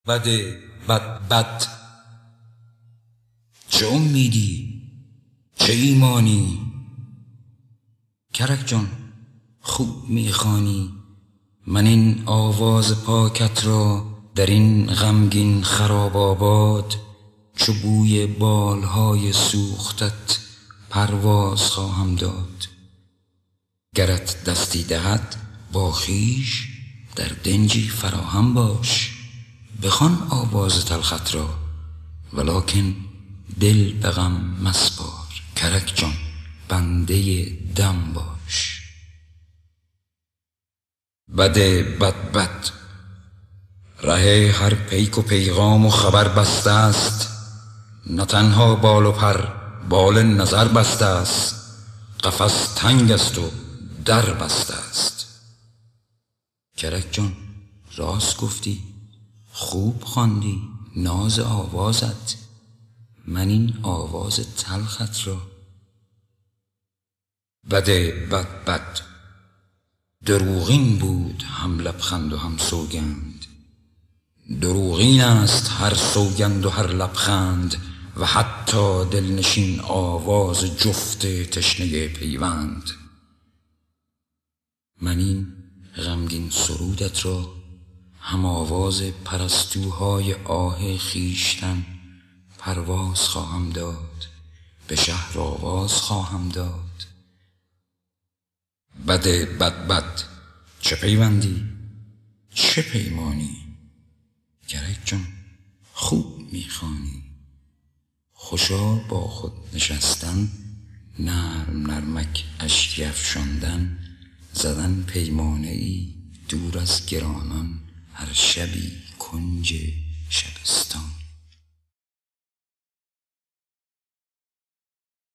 بده بد چه امیدی چه ایمانی، کرک جان خوب میخوانی. من این آواز پاکت را در این غمگین خراب آباد، چو بوی بالهای سوختت پرواز خواهم داد. گرت دستی دهد با خویش در دنجی فراهم باش. بخوان آواز تلخت را ولکن دل به غم مسپار. کرک جان بنده دم باش. بده بد ره هر پیک و پیغام و خبر بسته است. نه تنها بال و پر بال نظر بسته است. قفس تنگ است و در بسته است. کرک جان راست گفتی، خوب خواندی ناز آوازت. من این آواز تلخت را بده بد دروغین بود هم لبخند و هم سوگند. دروغین است هر سوگند و هر لبخند، و حتی دلنشین آواز جفت تشنه پیوند. من این غمگین سرودت را هم آواز پرستوهای آه خیشتن پرواز خواهم داد. به شهر آواز خواهم داد. بده بد چه پیوندی چه پیمانی، کرک جان خوب میخوانی. خوشا با خود نشستن، نرم نرمک اشکی افشاندن، زدن پیمانه ای دور از گرانان، هر شبی کنج